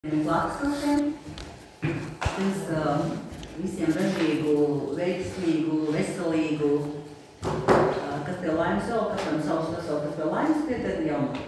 klātesošiem. Es visiem ražīgu, veiksmīgu, veselīgu, kas pie laimes vēl, katram savs veselu, kas pie laimes pietiek jaunu.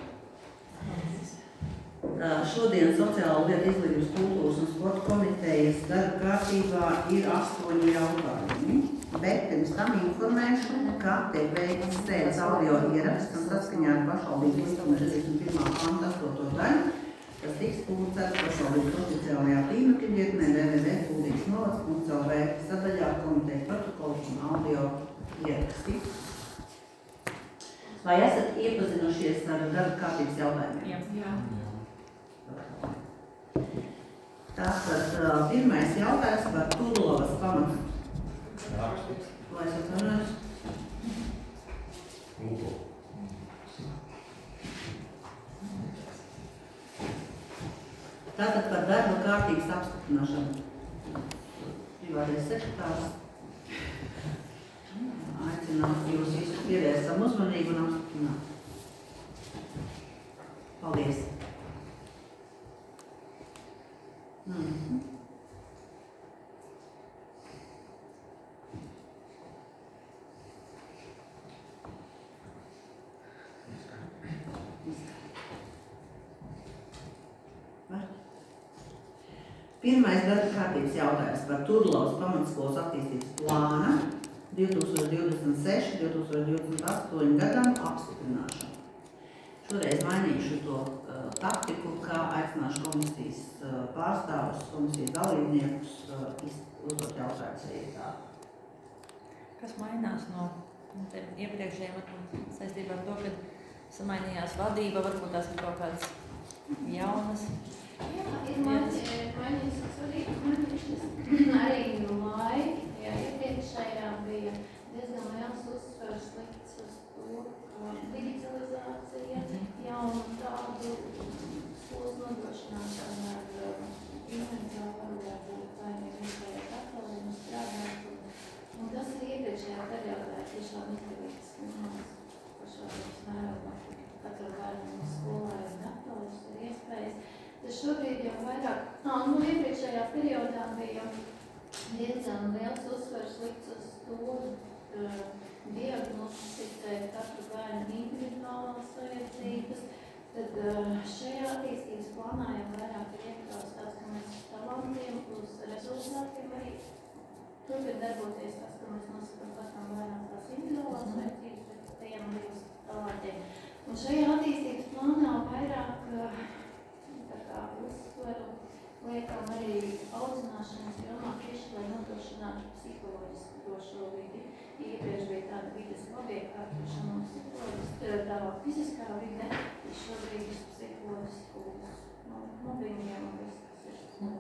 Šodien Sociālo lietu izglītības, kultūras un sporta komitejas darba kārtībā ir 8 jautājumi, bet pirms tam informēšu, ka tiek veikts sēdes audio ieraksts un saskaņā ar pašvaldības likuma 41. panta 8. daļu. Tas tiks publicēts pašvaldības oficiālajā tīmekļa vietnē www.kuldīgas.lv sadaļā komitejas protokols un audio ieraksti. Vai esat iepazinušies ar darba kārtības jautājumiem? Jā. Tātad pirmais jautājums par Turlovas pamatu. Lai es atvainojos? Tātad par darba kārtības apstiprināšanu. Privātais sekretārs aicināt jūs visus pievērst savu uzmanību un apstiprināt. Paldies! Pirmais darba kārtības jautājums par Turlovas pamatskolas attīstības plāna 2026–2028 gadam apstiprināšanu. Šoreiz mainīšu to taktiku, kā aicināšu komisijas pārstāvus, komisijas dalībniekus uzdot jautājumus arī tā. Kas mainās no tiem iepriekšējiem saistībā ar to, ka samainījās vadība, varbūt tās ir kaut kādas jaunas? Jā, ir mainījusies arī laiki. Iepriekšējā bija diezgan liels uzsvars likts uz to, ka digitalizācija, jaunu tādu skolas nodrošināšanu ar inventāru varbūt vai vienkārši atklājumu strādāt. Un tas ir iepriekšējā periodā tiešām izdevīgs pašvaldības mērogā. Katru bērnu skolā ir datoris, ir iespējas. Tas šobrīd jau vairāk, iepriekšējā periodā bija diezgan liels uzsvars likts uz to diagnosticēt katru bērnu individuālās vajadzības. Tad šajā attīstības plānā jau vairāk ir iekļauts tāds, ka mēs uz talantiem, uz rezultātiem arī turpin darboties tas, ka mēs nosakam katram bērnam tās individuālās vajadzības, bet tajām arī uz talantiem. Un šajā attīstības plānā vairāk uzsveru liekam arī audzināšanas jomā tieši, lai nodrošinātu psiholoģisku drošo vidi. Iepriekš bija tāda vides labiekārtošana un tā fiziskā vide, šobrīd uz psiholoģisku mobbingiem un viss, kas ir.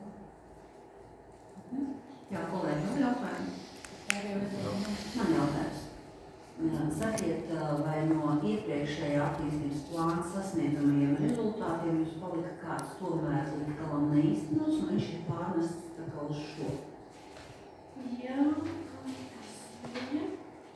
Jā, kolēģi, man jautājumi? Man jautājums. Sakiet, vai no iepriekšējā attīstības plāna sasniedzamajiem rezultātiem jūs palika kāds tomēr līdz galam neīstenots, un viņš ir pārnests tā kā uz šo? Jā, kas bija?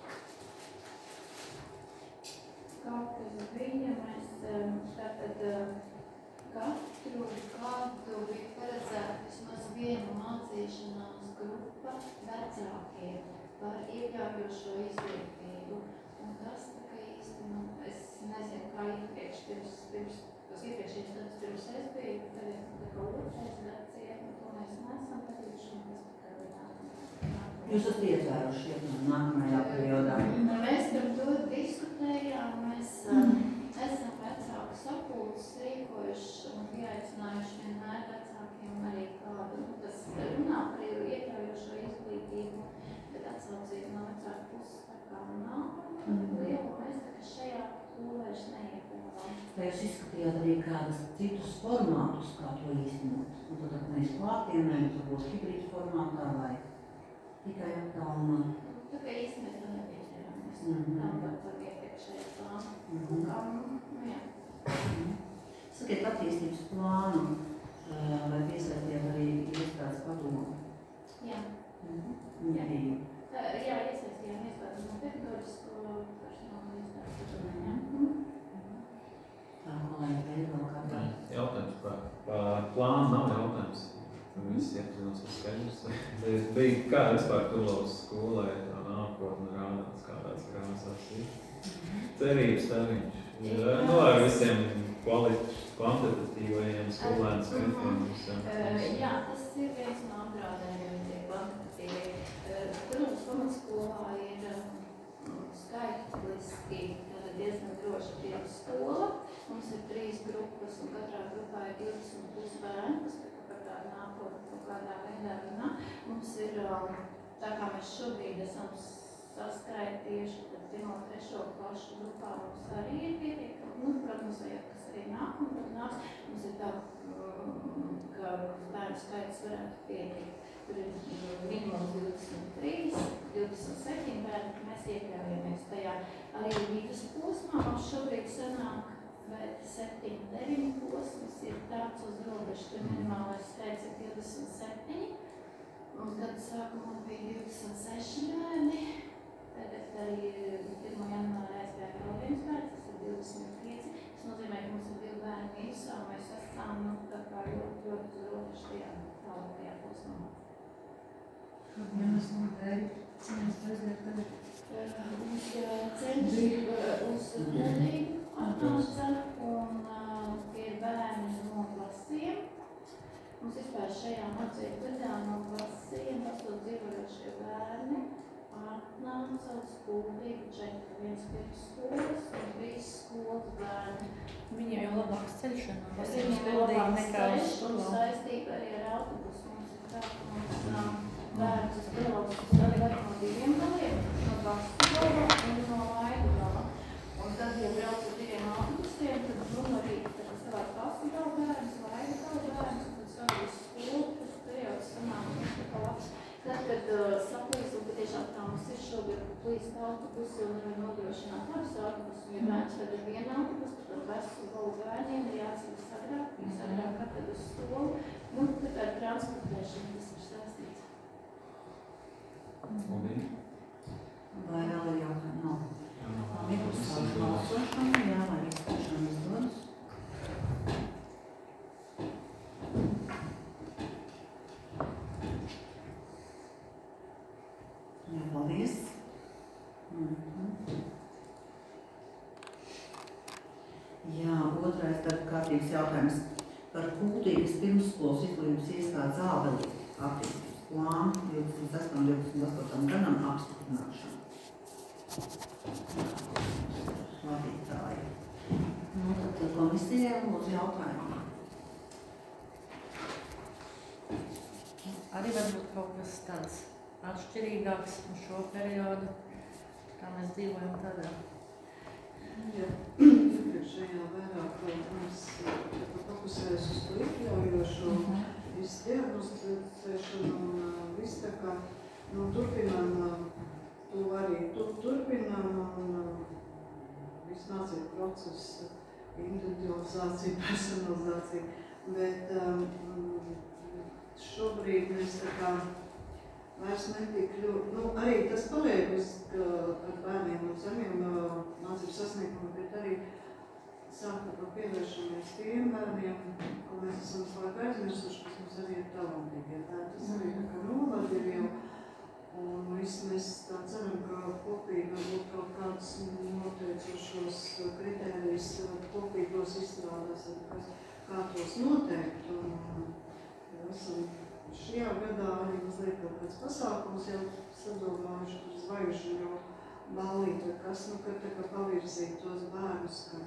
Mēs tātad katru gadu bija paredzēta vismaz viena mācīšanās grupa vecākiem par iekļaujošo izglītību. Un tas tā kā īsti, es nezinu, kā iepriekš, tos iepriekšējos gadus pirms es biju, tagad tā kā otrais gads iet, un to mēs neesam darījuši, un tas tā kā nākamajā. Jūs esat ietvēruši nākamajā periodā? Mēs par to diskutējām, mēs esam vecāku sapulces rīkojuši un pieaicinājuši vienmēr vecākiem arī kādu, kas runā par iekļaujošo izglītību. Atsaucība no vecāku puses tā kā nav liela, mēs tā kā šajā vairs neiekļāvām. Vai jūs izskatījāt arī kādus citus formātus, kā to īstenot? Un tad mēs klātienēm, varbūt hibrīdu formātā vai tikai attālumā? Tā kā īsti mēs to nepiešķērāmies. Tam par iepriekšējā plānu. Jā. Sakiet attīstības plānu, vai piesaistījāt arī iestādes padomu? Jā. Jā, iesaistījām iestādes no teritorisko personāla iestādes padomē. Tā, kolēģi, vēl kādā? Jautājums par plānu nav Visi iepazinos uz skaidrs. Bija kā vispār Tulovas skolai tā nākotne rādās, kādās krāsās ir. Cerības stariņš. Ar visiem kvantitatīvajiem skolēnu skaitiem. Jā, tas ir viens no apdraudējumiem, tie kvantitatīvie. Protams, pamatskolā ir skaitliski diezgan droši pie skola. Mums ir 3 grupas, un katrā grupā ir 20 plus bērni, kas par tādu nākotni kaut kādā veidā runā. Mums ir, tā kā mēs šobrīd esam saskaitījuši, tad 1. un 3. klašu grupā mums arī ir pietiekami. Protams, kas arī nāk, un tad nāks. Mums ir tā, ka bērnu skaits varētu pietikt. Tur ir minimums 23, 27 bērni, mēs iekļaujamies tajā. Arī vidusposmā mums šobrīd sanāk, bet 7-9 posms ir tāds uz robežu, tur minimālais skaits ir 27. Un kad sākumā bija 26 bērni, tagad arī 1. janvārā aizgāja vēl viens bērns, tas ir 25. Tas nozīmē, ka mums ir 2 bērni mīnusā, un mēs esam tā kā ļoti uz robežu tajā tālākajā posmā. Kāpēc dēļ cīnās aizgāt tagad? Mums ceļš uz Rīgu atnāca, un tie ir bērni no klasiem. Mums vispār šajā mācību gadā no klasiem 8 dzīvojošie bērni atnāca uz Kuldīgu 4. Viens pirmsskolas un 3 skolas bērni. Viņiem jau labāks ceļš no Viņiem ir labāks ceļš un saistība arī ar autobusu. Mums ir tā, ka mums bērns uz Tulovas arī no 2 galiem, no Baskugala un no Laidugala. Un tad, ja brauc ar 2 autobusiem, tad arī savā Baskugala bērns, Laidugala bērns, un tad savā uz skolu, tas periods sanāk mums tā kā labs. Tad, kad saplīst, un patiešām tā mums ir šogad plīst autobusi un var nodrošināt abas autobusi, un ja bērns tad ir 1 autobusi, tad Baskugala bērniem ir jāceļ sagrāk, kad uz skolu. Tā kā transportēšana tas ir saistīts. Vai vēl ir jautājumi? Nav. Nebūs tādu balsošanu, jā, vai izskatīšanu izdodas. Jā, paldies. Jā, otrais darba kārtības jautājums par Kuldīgas pirmsskolas izglītības iestādes Ābeli attīstības plānu 28. gadam apstiprināšanu. Vadītāji. Tad komisijai lūdzu jautājumu. Arī varbūt kaut kas tāds atšķirīgāks uz šo periodu, kā mēs dzīvojam tādā. Ja iepriekšējā vairāk mēs fokusējas uz to iekļaujošo diagnosticēšanu un viss tā kā turpinām to arī turpinām un viss mācību procesu, individualizāciju, personalizāciju, bet šobrīd mēs tā kā vairs netik ļoti, arī tas paliek ar bērniem un zemiem mācību sasniegumiem, bet arī sākot pievēršamies tiem bērniem, ko mēs esam visu laiku aizmirsuši, kas mums arī ir talantīgi. Tas arī tā kā novada ir jau, un viss mēs tā ceram, ka kopīgi varbūt kaut kādus noteicošos kritērijus kopīgos izstrādās, kā tos noteikt. Un esam šajā gadā arī mazliet kaut kāds pasākums jau sadomājuši, tur zvaigžņu jau ballīti, kas, kad tā kā pavirzīt tos bērnus, ka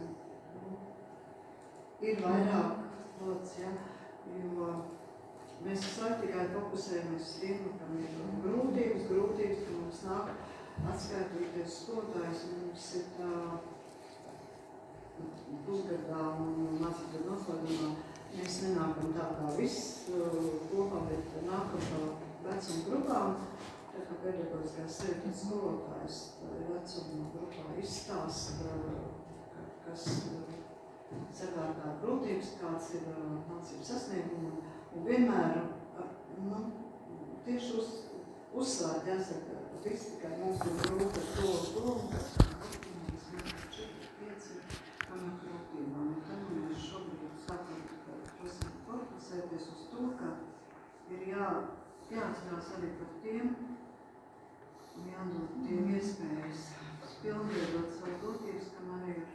ir vairāk dots, ja, jo mēs visu laiku tikai fokusējamies uz tiem, kam ir grūtības, ka mums nāk atskaitīties skolotājs, un mums ir tā pusgadā un mācību noslēgumā. Mēs nenākam tā kā viss kopā, bet nākam tā vecuma grupām, tā kā pedagoģiskās sēdes skolotājs vecuma grupā izstāsta, kas sagādā grūtības, kāds ir mācību sasnieguma, un vienmēr tieši uzsvērt jāsaka, viss tikai mums ir grūti ar to, mēs 4-5 pamatgrūtībām, un tad mēs šobrīd sākam fokusēties uz to, ka ir jāatcerās arī par tiem un jādod tiem iespējas pilnveidot savu būtības, kam arī ir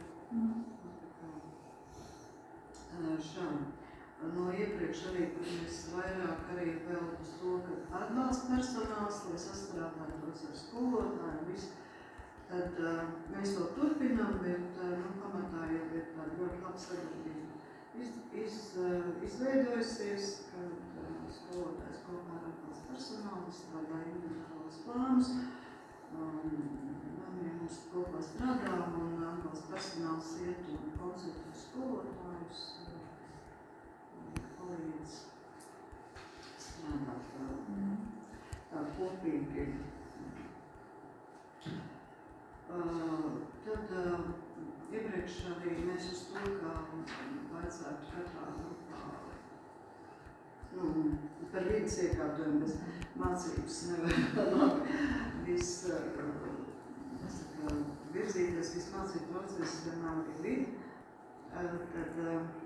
šādi. No iepriekš arī, kur mēs vairāk arī vēl uz to, ka atbalsta personāls, lai sastrādātos ar skolotāju, visu, tad mēs to turpinām, bet pamatā jau ir tāda ļoti laba sadarbība izveidojusies, kad skolotājs kopā ar atbalsta personālu strādā individuālos plānus, mums kopā strādām un atbalsta personāls iet un konsultē skolotājus, palīdz strādāt tā kopīgi. Tad iepriekš arī mēs uz to, kā vajadzētu katrā grupā par vidas iekārtojumu, bez mācības nevar virzīties, viss mācību process vienmēr bija vidi. Tad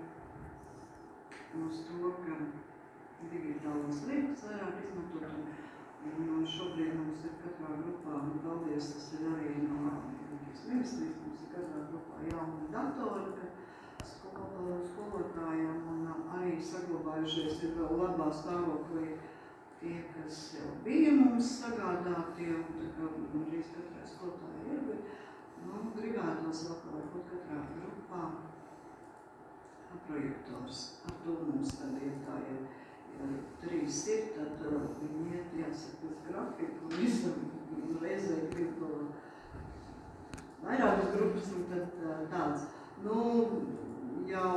uz to, ka digitālos līdzekļus vairāk izmantot. Un šobrīd mums ir katrā grupā, un paldies, tas ir arī no ministrijas, mums ir katrā grupā jauni datori skolotājiem, un arī saglabājušies ir vēl labā stāvoklī tie, kas jau bija mums sagādāti, un tā kā drīz katrai skolotāji ir, gribētos vēl kaut katrā grupā projektors. Ar to mums tad ir tā, ja 3 ir, tad viņi iet, jāsaka, uz grafiku, un visam reizē grib vairākas grupas, un tad tāds. Jau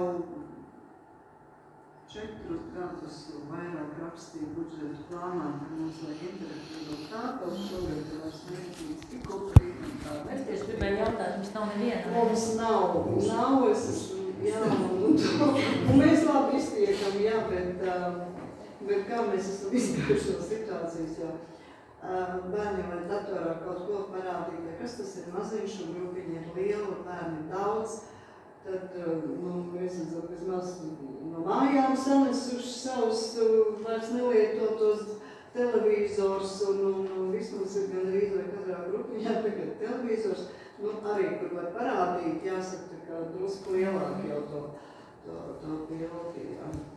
4 gadus vairāk rakstīja budžetu plānā, ka mums vajag interaktīvo tāpēc šogad vairs neizcīns tikko prītam tā. Es tieši gribēju jautāt, mums nav neviena. Mums nav, es esmu, un mēs labi iztiekam, bet kā mēs esam izgājuši no situācijas, jo bērni vai datorā kaut ko parādīt, kas tas ir maziņš, un grupiņi ir liela, bērni daudz, tad mēs redzam, ka maz no mājām sanesuši savus vairs nelietotos televizors, un vismaz ir gan arī katrā grupiņā tagad televizors, arī, kur var parādīt, jāsaka, ka drusku lielāk jau to pildi.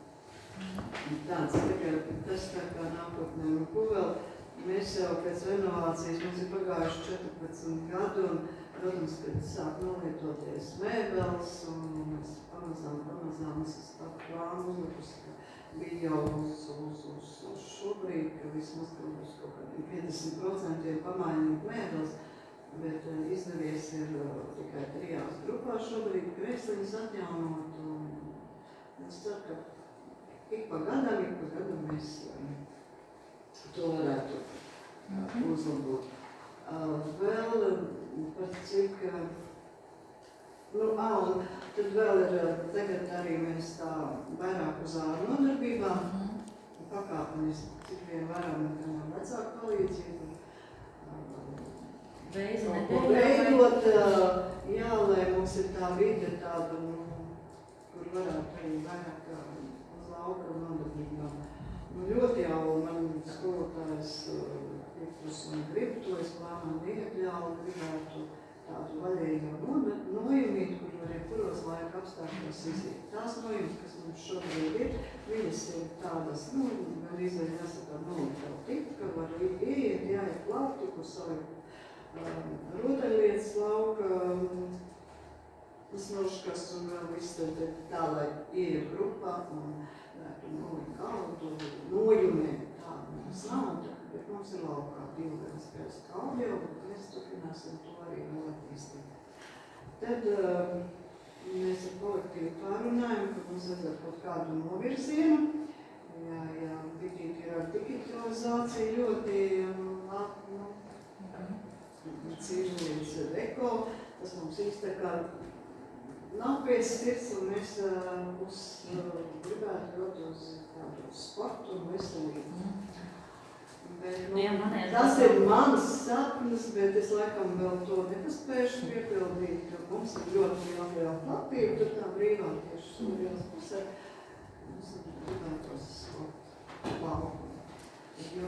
Tāds tagad, tas tā kā nākotnē, un ko vēl mēs jau pēc renovācijas, mums ir pagājuši 14 gadu, un, protams, kad sāk nolietoties mēbeles, un mēs pamazām esam plānu uzlikusi, ka bija jau uz šobrīd, ka vismaz uz kaut kādiem 50% pamainīt mēbeles, bet izdevies ir tikai 3 grupās šobrīd krēsliņas atjaunot, un es ceru, ka ik pa gadam mēs to varētu uzlabot. Vēl par cik, un tad vēl ir, tagad arī mēs tā vairāk uz ārnu nodarbībām, pakāpeniski, cik vien varam, gan vecāku palīdzību, veidot, lai mums ir tā vide tāda, kur varētu arī vairāk uz lauka nodarbībām. Ļoti jau man skolotājs pieprus un grib to, es plānā iekļauju, gribētu tādu vaļējo nojumīt, kur var jebkuros laika apstākļos iziet. Tās nojumas, kas mums šobrīd ir, viņas ir tādas, gan izvēļ jāsaka nolikavu tipu, ka var ieiet, jāiet plaukti, kur savu rotaļlietas lauka, snoškas un vēl viss tā, lai ieiet grupā un nolikt galvu, nojumē tādu mums nav, bet mums ir laukā 2 spēles kaldi jau, bet mēs turpināsim to arī vēl attīstīt. Tad mēs ar kolektīvu pārunājam, ka mums vajadzētu kaut kādu novirzienu. Ja vidīt ir ar digitalizāciju ļoti cīžu līdz eko, tas mums īsti tā kā nav pēc sirds, un mēs gribētu dot uz tādu sportu un veselību. Tas ir mans sapnis, bet es laikam vēl to nepaspēšu piepildīt, ka mums ir ļoti liela platība, tur tā brīvā tieši Surielas pusē. Mums ir gribētos sportu lauku.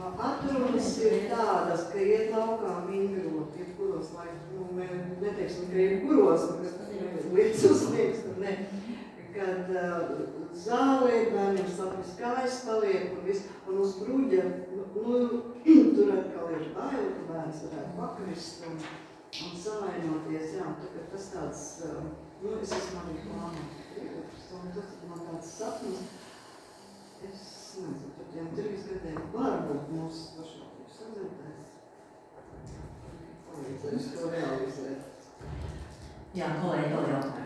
Atrunas ir tādas, ka iet laukā vingrot, jebkuros laikos, neteiksim, ka jebkuros, kas lietas uzsniegs, tad ne. Kad zālē bērniem slapjas kājas paliek un viss, un uz bruģa, tur atkal ir baila, ka bērns varētu pakrist un savainoties, jā, tagad tas tāds, es esmu arī plānot, un tas man tāds sapnis, es nezinu, par tiem 3 gadiem varbūt mūsu pašvaldības sadzirdēs, palīdzēs to realizēt. Jā, kolēģi, vēl jautājumu.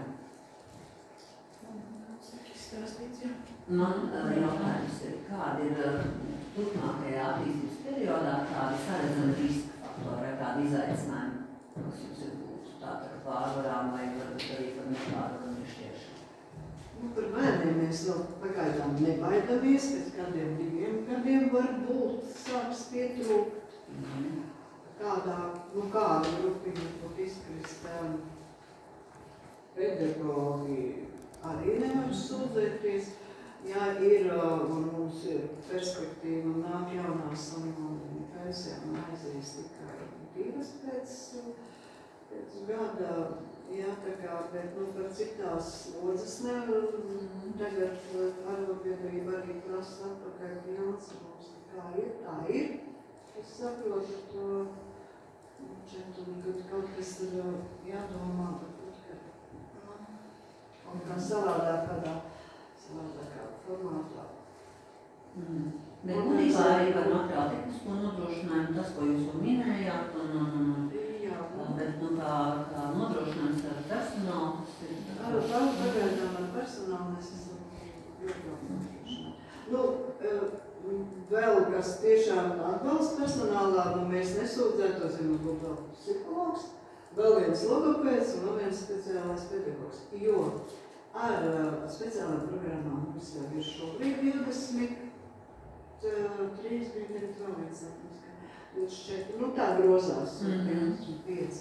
Man jautājums ir, kādi ir turpmākajā attīstības periodā tādi saredzami riska faktori vai kādi izaicinājumi, kas jums ir būtu tātad pārvarām vai varbūt arī par nepārvaram rištiešanu? Par bērniem mēs vēl pagaidām nebaidamies, pēc kādiem 2 gadiem varbūt sāks pietrūkt. Kāda grupiņa būtu izkrist, pedagogi arī nevar sūdzēties. Ja ir, un mums ir perspektīva un nāk jaunās un pensijām aizies tikai 2 pēc gada, jā, tā kā, bet, par cik tās slodzes nevar, tagad arotbiedrība arī prasa atpakaļ finansējums, kā ir, tā ir. Es saprotu to, kaut kas ir jādomā, un kā savādākā formātā. Bet būtībā arī par materiālu-tehnisko nodrošinājumu, tas, ko jūs jau minējāt, bet kā nodrošinājums ar personālu, tas ir... Pagaidām ar personālu mēs esam ļoti nodrošināti. Vēl, kas tiešām atbalsta personālā, mēs nesūdzētos, ja mums būtu vēl psihologs, vēl viens logopēds un vēl viens speciālais pedagogs. Jo ar speciālām programmām mums jau ir šobrīd 23 brīdiem vēl viens sapnis, 24, tā grozās, 25.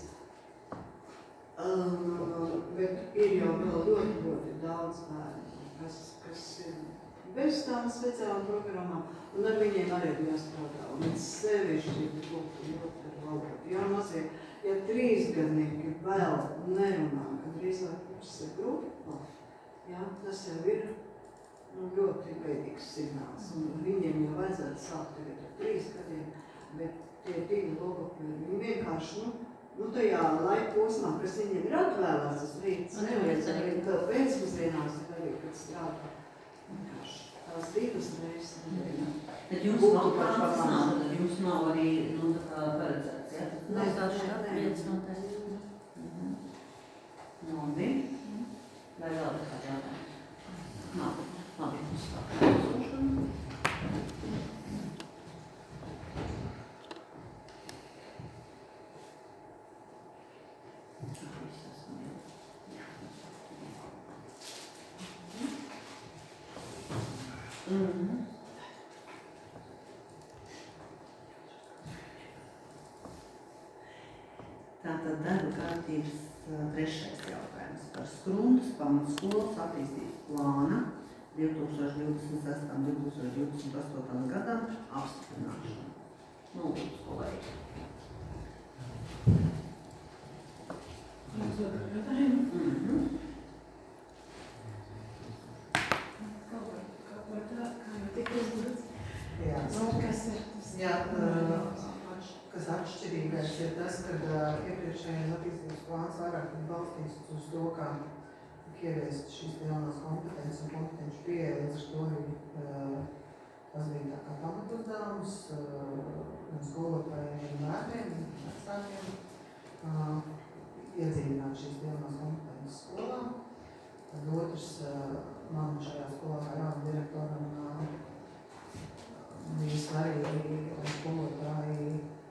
Bet ir jau vēl ļoti daudz bērnu, kas ir bez tām speciālām programmām, un ar viņiem arī jāstrādā, un sevišķi būtu ļoti ar valodu. Jo mazie, ja 3-gadnieki vēl nerunā, kad drīzāk puse grupa, jā, tas jau ir ļoti veidīgs signāls. Un viņiem jau vajadzētu sākt tagad ar 3 gadiem, bet tie 2 logopēdi, viņi vienkārši, tajā laika posmā, kas viņiem ir atvēlēts, tas rīts, neviens arī pēcpusdienās arī, kad strādā. Tās 2 reizes. Bet jums nav plāns nav, tad jums nav arī, paredzēts, jā? Nav tāds vietas noteikti. Labi. Vai vēl kāds jautājums? Nav. Labi, mums tā kā Tātad darba kārtības 3. jautājums par Skrundas pamatskolas attīstības plāna 2026–2028 gadam apstiprināšanu. Lūdzu, kolēģi. Kas atšķirīgais ir tas, ka iepriekšējais attīstības plāns vairāk ir balstīts uz to, kā ieviest šīs jaunās kompetences un kompetenci pieeja, līdz ar to tas bija tā kā pamatuzdevums gan skolotājiem, gan bērniem, vecākiem, iedzīvināt šīs jaunās kompetences skolā. Tad otrs, man šajā skolā kā jaunam direktoram bija svarīgi, lai skolotāji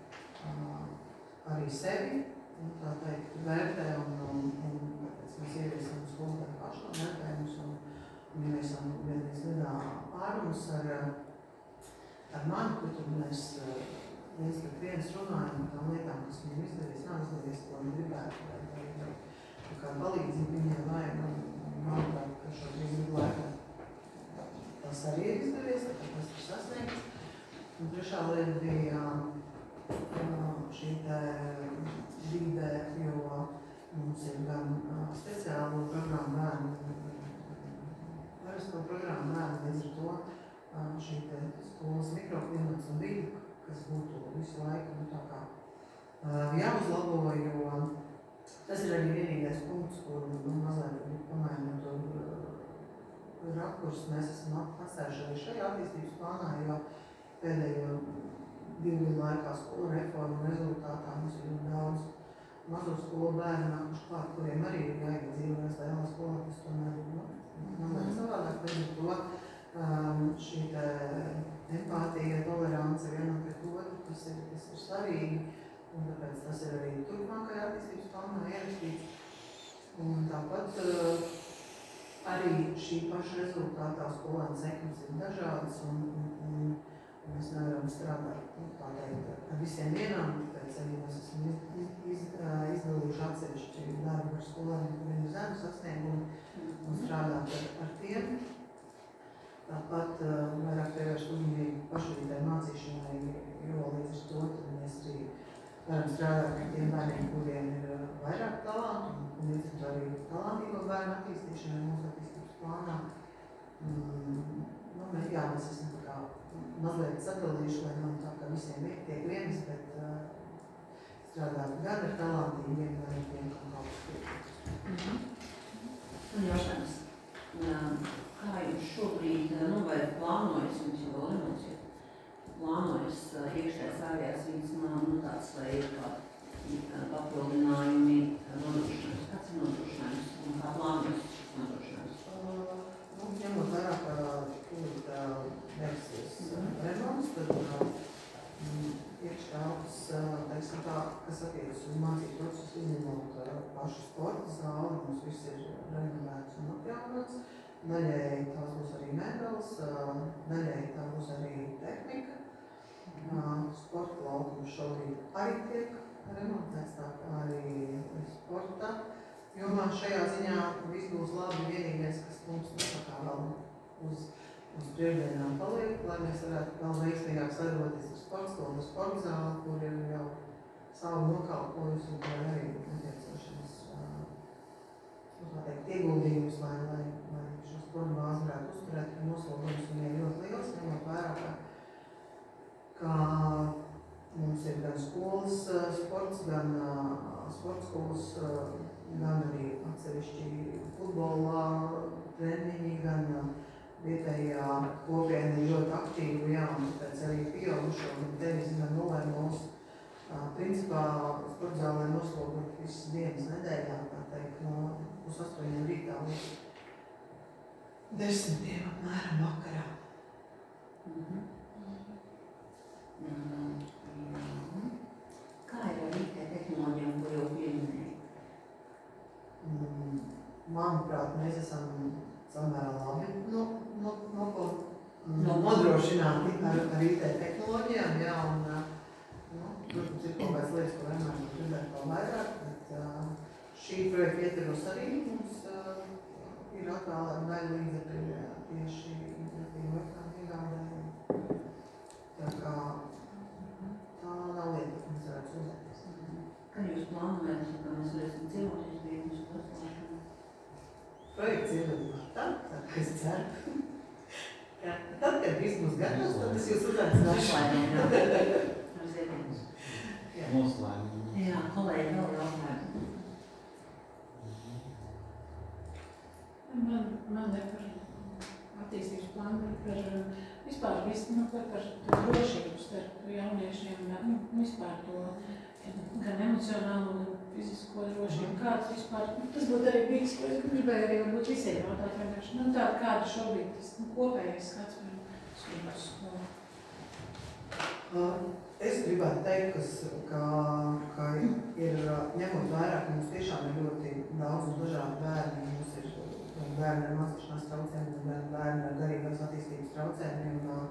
arī sevi, tā teikt, vērtē un mēs ieviesam skolotāju pašnovērtējumus un ieviesam vienreiz gadā pārunas ar mani, kur tad mēs viens pret viens runājam par tām lietām, kas viņiem izdevies, nav izdevies, ko viņi gribētu, vai kā palīdzību viņiem vajag, un manuprāt, ka šo 3 gadu laikā tas arī ir izdevies, tāpēc tas ir sasniegts. Un 3. trešā lieta bija šī te vide, jo mums ir gan speciālu programmu bērnu, parasto programmu bērnu, līdz ar to šī te skolas mikroklimats un vidi, kas būtu visu laiku tā kā jāuzlabo, jo tas ir arī vienīgais punkts, kur mazliet pamainot rakurs. Mēs esam atstājuši arī šajā attīstības plānā, jo pēdējo 2 gadu laikā skolu reformu rezultātā mums ir daudz mazo skolu bērnu nākuši klāt, kuriem arī ir jāiet dzīvēs lielā skolā, kas tomēr mazliet savādāk. Līdz ar to šī empātija, tolerance vienam pret otru, tas ir svarīgi, un tāpēc tas ir arī turpmākajā attīstības plānā ierakstīts. Un tāpat arī šī paša rezultātā skolēnu sekmes ir dažādas, un mēs nevaram strādāt ar visiem vienām, tāpēc arī mēs esam izdalījuši atsevišķi darbu ar skolēniem, kuriem ir zemu sasniegumu, un strādāt ar tiem. Tāpat vairāk pievērst uzmanību pašvīdē mācīšanai, jo līdz ar to mēs arī varam strādāt ar tiem bērniem, kuriem ir vairāk talantu, un līdz ar to arī talantīgo bērnu attīstīšanai mūsu attīstības plānā. Mēs esam tā kā mazliet sadalījuši, lai nav tā, ka visiem tiek viens, bet strādāt gan ar talantīgiem, gan ar tiem, kam kaut kas tiek. Un jautājums, kā jūs šobrīd, vai plānojas jums jau vēl emociju? Plānojas iekšējās ārējās vidas tāds, vai ir kā papildinājumi nodrošinājums? Kāds ir nodrošinājums un kā plānojas šis nodrošinājums? Ņemot vērā, ka veiksies remonts, tad iekštelpas, teiksim tā, kas attiecas uz mācību procesu, izņemot pašu sporta zāli, mums viss ir renovēts un atjaunots. Daļēji tās būs arī mēbeles, daļēji tā būs arī tehnika. Sporta laukums šobrīd arī tiek remontēts, tā kā arī sporta jomā šajā ziņā viss būs labi. Vienīgais, kas mums tā kā vēl uz priekšdienām paliek, lai mēs varētu vēl veiksmīgāk sadarboties ar sporta skolu, ar sporta zāli, kur ir jau savu nokalpojusi un kur arī nepieciešams ieguldījumus, lai šo sporta bāzi varētu uzturēt, ka noslogojums viņai ļoti liels, ņemot vērā, ka mums ir gan skolas sports, gan sporta skolas, gan arī atsevišķi futbolā treniņi, gan vietējā kopiena ir ļoti aktīva, jā, un tāpēc arī pieaugušo un tenis gan nolēmos. Principā sporta zālē noslogot visas dienas nedēļā, tā teikt, no 8 rītā līdz 10 apmēram vakarā. Kā ir ar IT tehnoloģijām, ko jau pieminēji? Manuprāt, mēs esam samērā labi nodrošināti ar IT tehnoloģijām, jā, un protams, ir kaut kāds lietas, ko vienmēr gribētu vēl vairāk, bet šī projekta ietveros arī mums ir atvēlēta daļa līdzekļu tieši interaktīvu ekrānu iegādēm. Tā kā tā nav lieta, ka mēs varētu uzēties. Kad jūs plānojat, ka mēs varēsim dzīvot uz vietas platformu? Projekts ir martā, tā kā es ceru. Tad, kad viss būs gatavs, tad es jūs uzaicināšu. Ar ziedienas. Noslēgums. Jā, kolēģi, vēl jautājumu. Man ir par attīstības plānu, par vispār visu, par to drošību starp jauniešiem, vispār to gan emocionālu, gan fizisko drošību. Kāds vispār, tas būtu arī bijis, ko es gribēju arī varbūt visiem jautāt vienkārši. Tā kāda šobrīd tas kopējais skats par skolu. Es gribētu teikt, ka ir ņemot vērā, ka mums tiešām ir ļoti daudz un dažādi bērni. Mums ir bērni ar mācīšanās traucējumiem, gan bērni ar garīgās attīstības traucējumiem.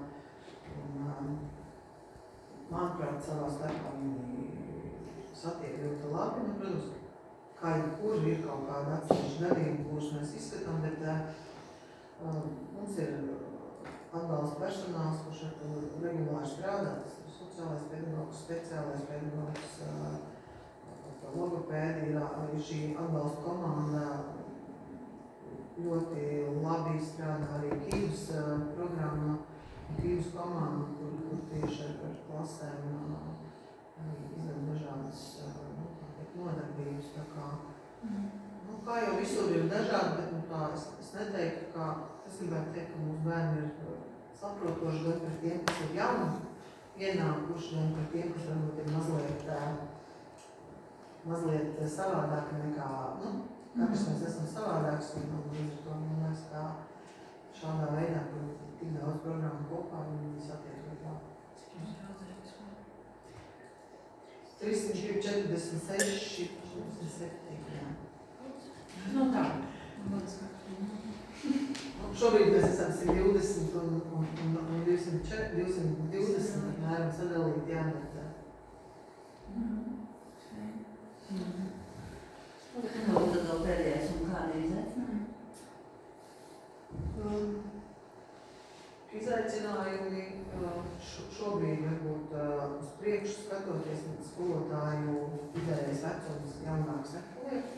Manuprāt, savā starpā viņi satiek ļoti labi. Protams, kā jebkur ir kaut kāda atsevišķa gadījuma, kurus mēs izskatām, bet mums ir atbalsta personāls, kurš ar to regulāri strādā, tas ir sociālais pedagogs, speciālais pedagogs, logopēdi, ir šī atbalsta komanda ļoti labi strādā arī Kīvas programmā, Kīvas komanda, kur tieši ar klasēm izdara dažādas nodarbības. Kā jau visur ir dažādi, bet es neteiktu, es gribētu teikt, ka mūsu bērni ir saprotoši gan par tiem, kas ir jauni ienākuši, gan par tiem, kas varbūt ir mazliet savādāki nekā, katrs mēs esam savādāks, un līdz ar to, man liekas, kā šādā veidā, kur tik daudz programmu kopā, viņi satiek ļoti labi. 346, 47, jā. Tā. Šobrīd mēs esam 120 un 220 apmēram sadalīti jāmetā. Tad vēl pēdējais un kādi ir izaicinājumi? Izaicinājumi šobrīd varbūt uz priekšu skatoties skolotāju vidējais vecums jaunāks nepaliek.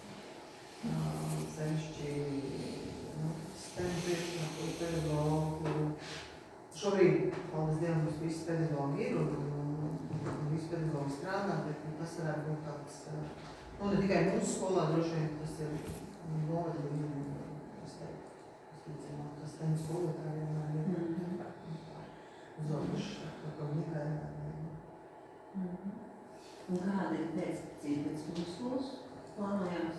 Sevišķi STEM priekšnieku pedagogu. Šobrīd, paldies Dievam, mums visi pedagogi ir un visi pedagogi strādā, bet tas varētu būt tāds, ne tikai mūsu skolā, droši vien, tas ir novadījumi, es teiktu, tas STEM skolotājiem ir uzdobuši par to nikājumiem. Un kāda ir pēcpacība pēc pirmskolas plānojās?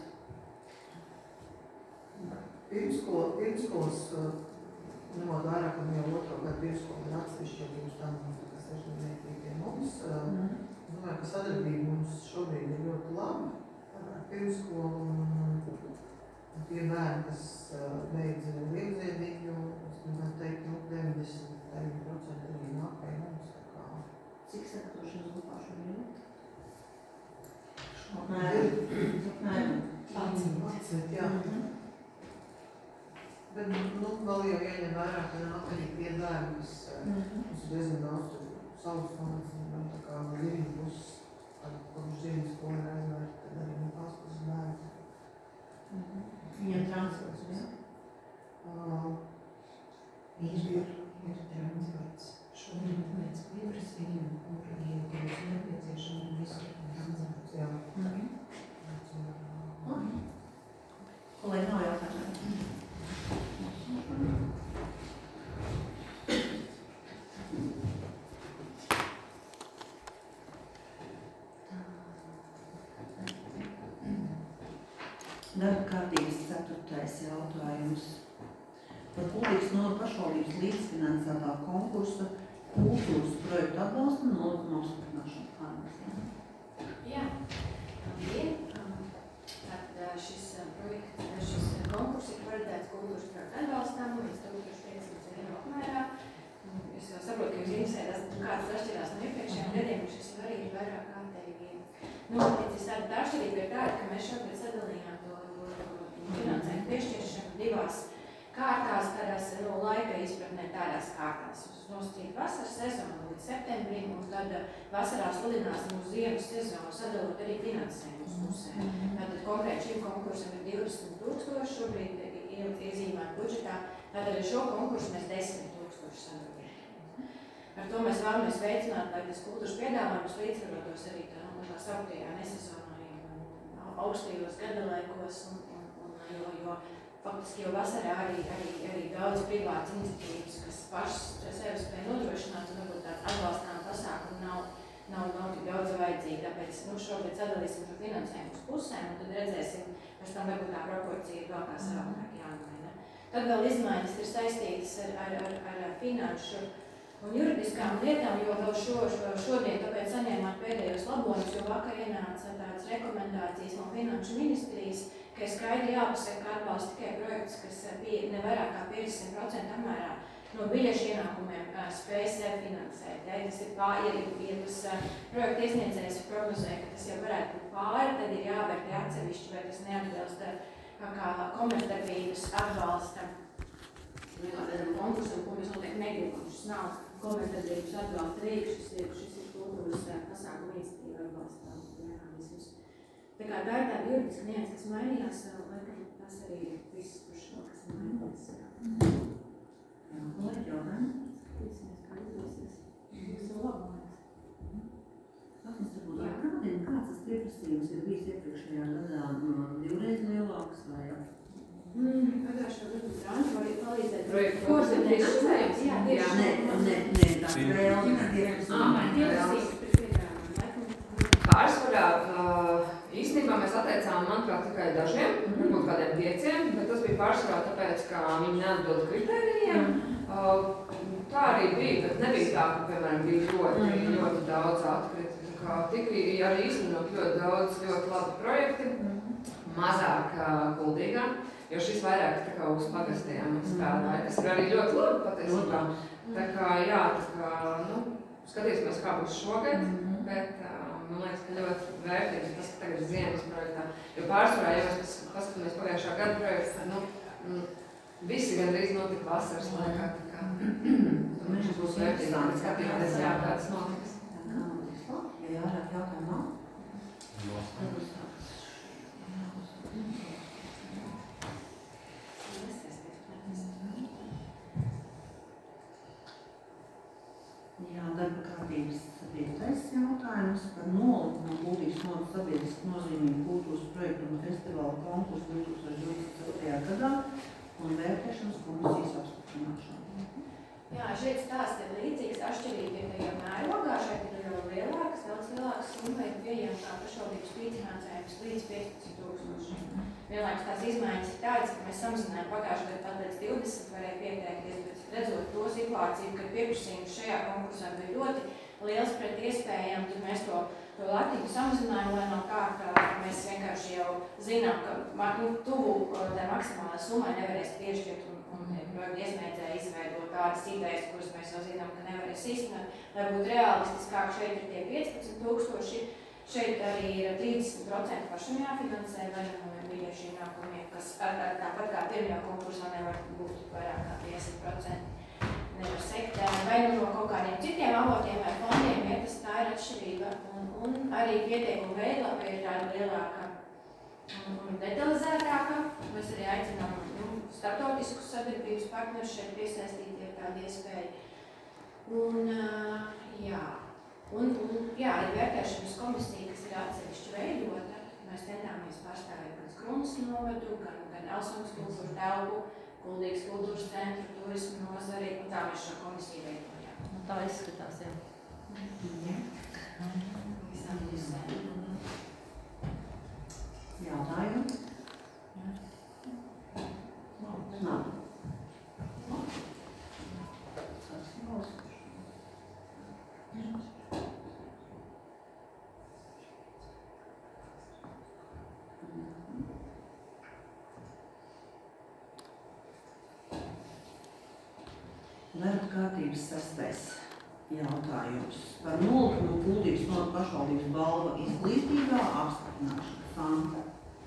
Pirmskolas, ņemot vērā, ka jau otro gadu pirmskola ir atsevišķi, jo pirms tam mums tā kā 6 mēnešī pie mums. Domāju, ka sadarbība mums šobrīd ir ļoti labi ar pirmskolu un tie bērni, kas beidz lielziedīgu, es gribētu teikt, 99% arī nāk pie mums. Cik sektošanas grupā šobrīd ir? Apmēram. 11, jā. Bet, vēl jau jāņem vērā, ka nāk arī tie bērni, kas mums ir diezgan daudz savus mācību, tā kā no Zirņu puses, kurš Zirņu skolu ir aizvērta, tad arī no tās puses bērni. Viņam transports, jā? Ir transports. Šobrīd pēc pieprasījuma, kur ir nepieciešama visu transports. Jā. Kolēģi nav jautājumi. Darba kārtības 4. jautājums. Par Kuldīgas pašvaldības līdzfinansētā konkursa kultūras projektu atbalstu un nolikumu apstiprināšanu. Jā, labdien. Šis konkurss ir paredzēts kultūras projektu atbalstam līdz 1500 eiro apmērā. Es jau saprotu, ka jūs interesētās, kāds atšķirās no iepriekšējiem gadiem, un šis arī ir vairāk kārtīgi. Noticis tāda atšķirība ir tāda, ka mēs šobrīd sadalījām to finansējumu piešķiršanu divās kārtās, tādās laika izpratnē tādās kārtās. Nosacīt vasaras sezonu līdz septembrim, un tad vasarā sludināsim uz ziemas sezonu, sadalot arī finansējumu uz pusē. Tātad konkrēti šim konkursam ir 20 000 šobrīd iezīmēt budžetā, tātad ar šo konkursu mēs 10 000 sadalījām. Ar to mēs vēlamies veicināt, lai tas kultūras piedāvājums līdzsvarotos arī tā sauktajā nesezonā, augstajos gadalaikos, jo faktiski jau vasarā arī daudz privātas iniciatīvas, kas pašas sevi spēj nodrošināt, un varbūt tāds atbalstām pasākumu nav tik daudz vajadzīgi. Tāpēc šobrīd sadalīsim šo finansējumu uz pusēm, un tad redzēsim, pēc tam varbūt tā proporcija ir vēl kā savādāk jāmaina. Tad vēl izmaiņas ir saistītas ar finanšu un juridiskām lietām, jo vēl šodien tāpēc saņēmāt pēdējos labojumus, jo vakar ienāca tādas rekomendācijas no Finanšu ministrijas, ka ir skaidri jāpasaka, ka atbalsta tikai projekts, kas ne vairāk kā 50% apmērā no biļešu ienākumiem spēj sevi finansēt. Ja tas tas projekta iesniedzējs prognozē, ka tas jau varētu būt pāri, tad ir jāvērtē atsevišķi, vai tas neatbilst kā komercdarbības atbalsta konkursam, ko mēs noteikti negribam. Šis nav komentētības atbalsta rīkšus, šis ir kultūras pasākumu iniciatīva atbalsta mehānismus. Tā kā tā ir tāda juridiska nianses, kas mainījās, laikam tas arī ir viss, kurš vēl kas ir mainījās. Jā, kolēģi jautājumi? Skatīsimies, kā izdosies. Jūs jau labi mājas. Atnes, varbūt atgādina, kāds tas pieprasījums ir bijis iepriekšējā gadā divreiz lielāks vai? Pagājušā gadu Brāņa var palīdzēt Projektu finansējums. Jā, tieši. Nē, tā vēlme Pieprasījums pēc piedāvājuma. Pārsvarā īstenībā mēs atteicām, manuprāt, tikai dažiem, varbūt kādiem 5, bet tas bija pārsvarā tāpēc, ka viņi neatbild kritērijiem. Tā arī bija, bet nebija tā, ka, piemēram, bija ļoti daudz atkrita. Tika arī īstenot ļoti daudz, ļoti labi projekti, mazāk kuldīgāk, jo šis vairāk tā kā uz pagastiem spēlēja. Tas ir arī ļoti labi patiesībā. Tā kā, jā, skatīsimies, kā būs šogad, bet man liekas, ka ļoti vērtības tas, ka tagad ir ziemas projektā. Jo pārsvarā, ja mēs paskatāmies pagājušā gada projektā, visi gandrīz notika vasaras laikā. Mēs būs vērtības skatīties, jā, kāds notiks. Ja vairāk jautājumu nav? Jā, darba kārtības 5. jautājums par nolikumu Kultūras nodu sabiedriski nozīmīgu kultūras projektu un festivālu konkursu 2024. gadā un vērtēšanas komisijas apstiprināšanu. Jā, šeit stāsts ir līdzīgs, atšķirīgi ir tajā mērogā, šeit ir jau lielākas, daudz lielākas summa ir pieejama kā pašvaldības līdzfinansējums līdz 15,000. Vienlaikus tās izmaiņas ir tādas, ka mēs samazinājām pagājušajā gadā tātad 20 varēja pieteikties, bet redzot to situāciju, ka pieprasījums šajā konkursā bija ļoti liels pret iespējām, tad mēs to latiņu samazinājām, lai nav tā, ka mēs vienkārši jau zinām, ka tuvu tā maksimālā summai nevarēs piešķirt un projektu iesniedzēji izveidot tādas idejas, kuras mēs jau zinām, ka nevarēs īstenot, lai būtu realistiskāk. Šeit ir tie 15,000, šeit arī ir 30% pašam jāfinansē, vai no biļešu ienākumiem, kas tāpat kā pirmajā konkursā nevar būt vairāk kā 50%. Nevar sekt, vai no kaut kādiem citiem avotiem vai fondiem, ja tas tā ir atšķirība. Un arī pieteikuma veidlapa ir tāda lielāka un detalizētāka. Mēs arī aicinām starptautiskus sadarbības partnerus šeit piesaistīt, ja tāda iespēja. Ir vērtēšanas komisija, kas ir atsevišķi veidota. Mēs centāmies pārstāvēt gan Skrunas novadu, gan Elsonas kultūras telpu, Kuldīgas kultūras centru, turismu nozari, un tā mēs šo komisiju veidojām. Tā izskatās, jā. Visām pusēm. Jautājumi? Nav. Darba kārtības 6. jautājums par nolikumu Kultūras nodu pašvaldības balva izglītībā apstiprināšanu. Santa.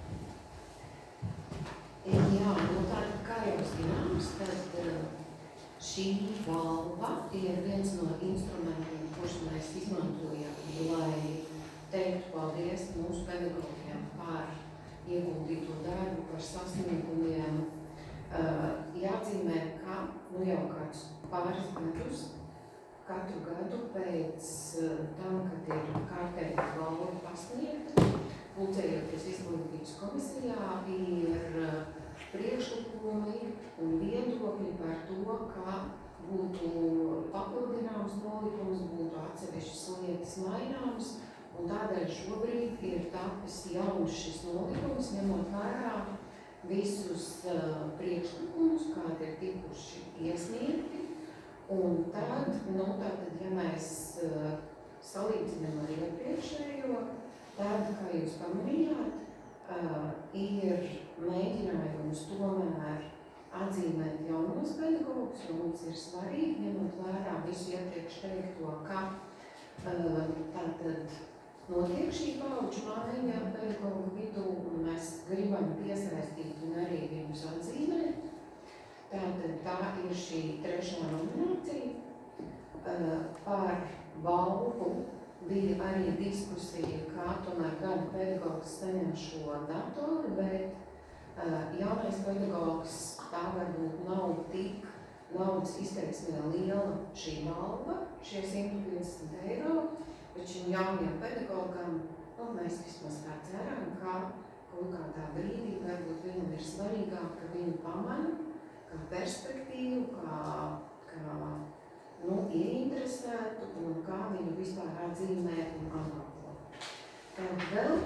Jā, tātad, kā jau zināms, tad šī balva ir viens no instrumentiem, kurus mēs izmantojam, lai teiktu paldies mūsu pedagogiem par ieguldīto darbu, par sasniegumiem. Jāatzīmē, ka jau kāds pāris gadus, katru gadu pēc tam, kad ir kārtēja balva pasniegta, pulcējoties izglītības komisijā, ir priekšlikumi un viedokļi par to, ka būtu papildināms nolikums, būtu atsevišķas lietas maināmas, un tādēļ šobrīd ir tapis jauns šis nolikums, ņemot vērā visus priekšlikumus, kādi ir tikuši iesniegti, un tad, ja mēs salīdzinām ar iepriekšējo, tad, kā jūs pamanījāt, ir mēģinājums tomēr atzīmēt jaunos pedagogus, jo mums ir svarīgi, ņemot vērā visu iepriekš teikto, ka tātad notiek šī paudžu maiņa pedagogu vidū, un mēs gribam piesaistīt un arī viņus atzīmēt. Tātad tā ir šī 3. nominācija. par balvu bija arī diskusija, kā tomēr gada pedagogs saņem šo datoru, bet jaunais pedagogs tā varbūt nav tik naudas izteiksmē liela šī balva, šie 150 eiro, bet šim jaunajam pedagogam, mēs vismaz tā ceram, ka kaut kādā brīdī varbūt viņam ir svarīgāk, ka viņu pamana, kā perspektīvu, kā ieinteresētu un kā viņu vispār atzīmē un apbalvo. Tad vēl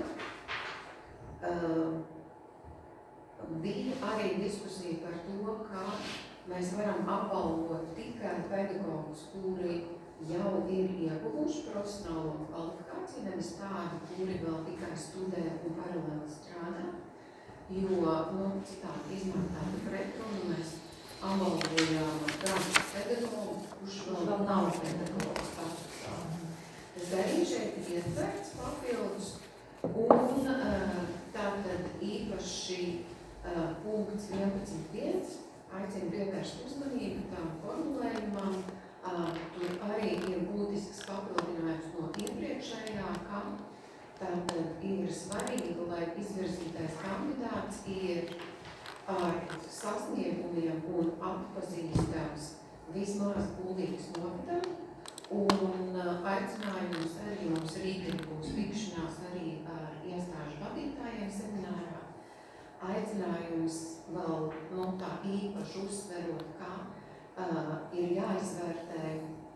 bija arī diskusija par to, ka mēs varam apbalvot tikai pedagogus, kuri jau ir ieguvuši profesionālo kvalifikāciju, nevis tādi, kuri vēl tikai studē un paralēli strādā, jo citādi iznāk tādu pretrunu mēs apbalvojām kādu pedagogu, kurš vēl nav pedagogu statusā. Tas arī šeit ir ietverts papildus, un tātad īpaši punkts 11.1 aicina pievērst uzmanību tām formulējumam. Tur arī ir būtisks papildinājums no iepriekšējā, ka tātad ir svarīgi, lai izvirzītais kandidāts ir ar sasniegumiem un atpazīstams vismaz gulīgs novadā, un aicinājums arī mums rītdien būs tikšanās arī ar iestāžu vadītājiem seminārā. Aicinājums vēl tā īpaši uzsverot, ka ir jāizvērtē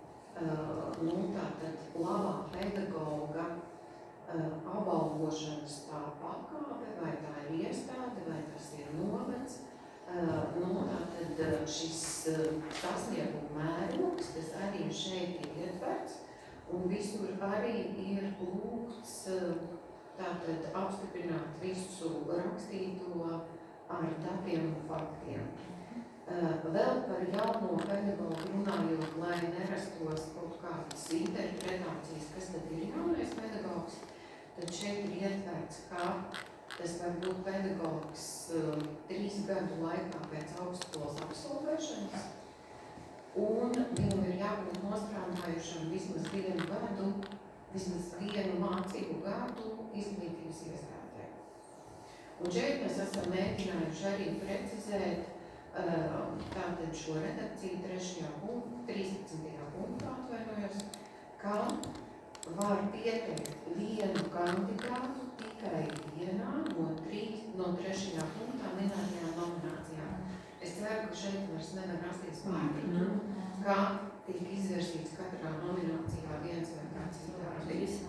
tātad labā pedagoga apbalvošanas tā pakāpe, vai tā ir iestāde, vai tas ir novads. Tātad šis sasnieguma mērogs, tas arī šeit ir ietverts, un visur arī ir lūgts tātad apstiprināt visu rakstīto ar datiem un faktiem. Vēl par jauno pedagogu runājot, lai nerastos kaut kādas interpretācijas, kas tad ir jaunais pedagogs, tad šeit ir ietverts, ka tas var būt pedagogs 3 gadu laikā pēc augstskolas absolvēšanas, un viņam ir jābūt nostrādājušam vismaz 1 gadu, vismaz 1 mācību gadu izglītības iestādē. Un šeit mēs esam mēģinājuši arī precizēt tātad šo redakciju 13. punktā atvainojos, ka var pieteikt vienu kandidātu tikai vienā no 3. punktā minētajām nominācijām. Es ceru, ka šeit vairs nevar rasties pārpratumi, ka tiek izvirsīts katrā nominācijā viens vai kāds citāds.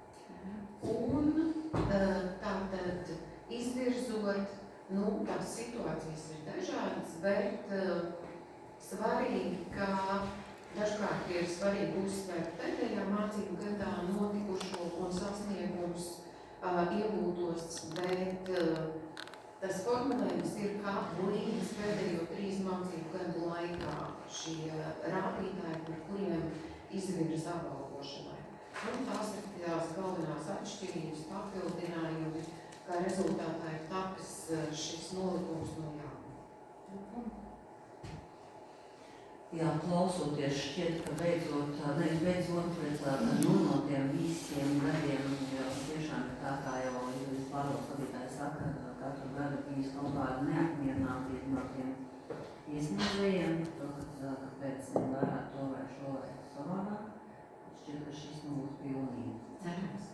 Un tātad izvirzot, tās situācijas ir dažādas, bet svarīgi, ka dažkārt ir svarīgi uzsvērt pēdējā mācību gadā notikušo un sasniegums iegūtos, bet tas formulējums ir, ka līdz pēdējo 3 mācību gadu laikā šie rādītāji, par kuriem izvirza apbalvošanai. Un tās ir tās galvenās atšķirības, papildinājumi, kā rezultātā ir tapis šis nolikums no jauna. Jā, klausoties šķiet, ka beidzot pēc no tiem visiem gadiem, jo tiešām tā kā jau pārvaldes vadītāji saka, katru gadu bijis kaut kāda neapmierinātība no tiem iesniedzējiem, kāpēc varētu to vai šo vai savādāk. Šķiet, ka šis būs pilnīgi. Cerams.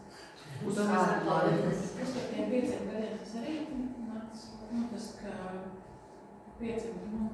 Es par tiem 5 gadiem tas arī nāc, tas, ka 5,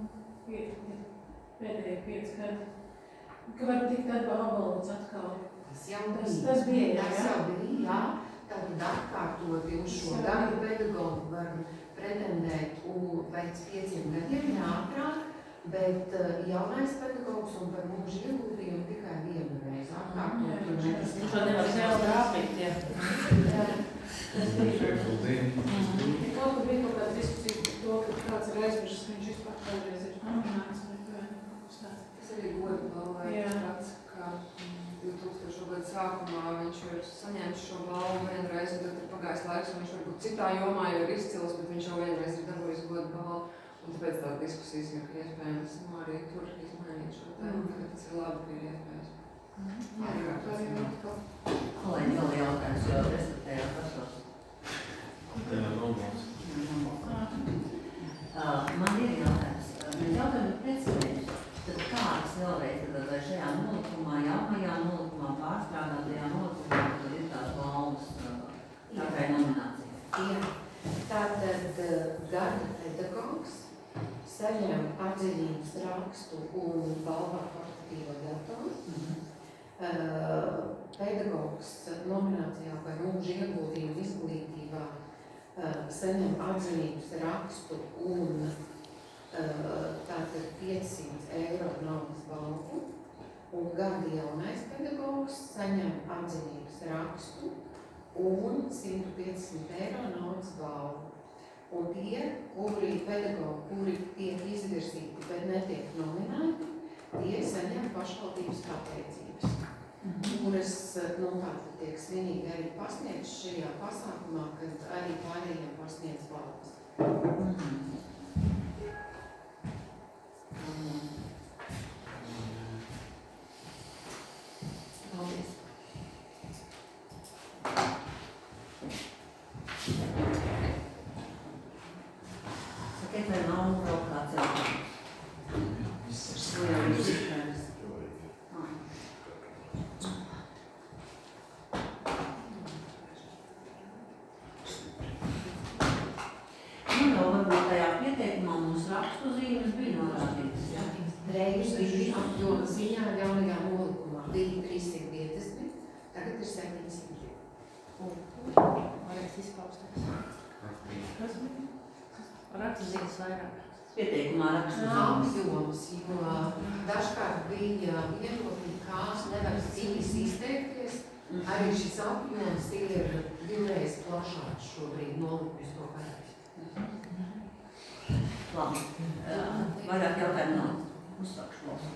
pēdējie 5 gadi, ka var tikt apbalvots atkal. Tas bija, jā. Tātad atkārtoti uz šo darbu pedagogu var pretendēt pēc 5 gadiem ātrāk, bet jaunais pedagogs un par mūžu ieguldījumu tikai 1 reizi atkārtot. Viņš to nevar sev grāfikt, jā. Tas bija. Kaut kur bija kaut kāda diskusija par to, ka kāds ir aizmirsis, ka viņš vispār kādreiz ir nominēts. Tas arī goda balvē, ka 2000. gada sākumā viņš ir saņēmis šo balvu vienreiz, un tad ir pagājis laiks, un viņš varbūt citā jomā jau ir izcils, bet viņš jau vienreiz ir dabūjis goda balvu. Tāpēc tās diskusijas ir, ka iespējams arī tur izmainīt šo tēmu, ka tas ir labi, ka ir iespējams. Kolēģi, vēl jautājums, jo respektējāt pašos. Nobalst. Man ir jautājums. Mēs jautājumi precizējums. Tad kāds vēlreiz, vai šajā nolikumā, jaunajā nolikumā, pārstrādātajā nolikumā, tad ir tās balvas katrai nominācijai? Jā. Tātad gada pedagogs saņem atziņības rakstu un balvā portatīvo datoru. Pedagogs nominācijā par mūža ieguldījumu izglītībā saņem atzinības rakstu un tātad 500 eiro naudas balvu. Un gada jaunais pedagogs saņem atzinības rakstu un 150 eiro naudas balvu. Un tie, pedagogi, kuri tiek izvirzīti, bet netiek nominēti, tie saņem pašvaldības pateicības, kuras, tātad tiek svinīgi arī pasniegts šajā pasākumā, kad arī pārējiem pasniedz balvas. Paldies. Sakiet, vai nav vēl kāds jautājums? Nu jau ir izskaidrs. Varbūt tajā pieteikumā mums rakstu zīmes bija norādītas, jā? Reiz bija, jo ziņā jaunajā nolikumā bija 350, tagad ir 700. Varētu izpausties. Kas bija? Rakstu zīmes vairāk. Pieteikumā rakstu Apjoms, jo dažkārt bija viedokļi, kāds nevar cīņas izteikties. Arī šis apjoms ir divreiz plašāks šobrīd nolikums to pareizi. Labi. Vairāk jautājumu nav. Uzsākšu balsot.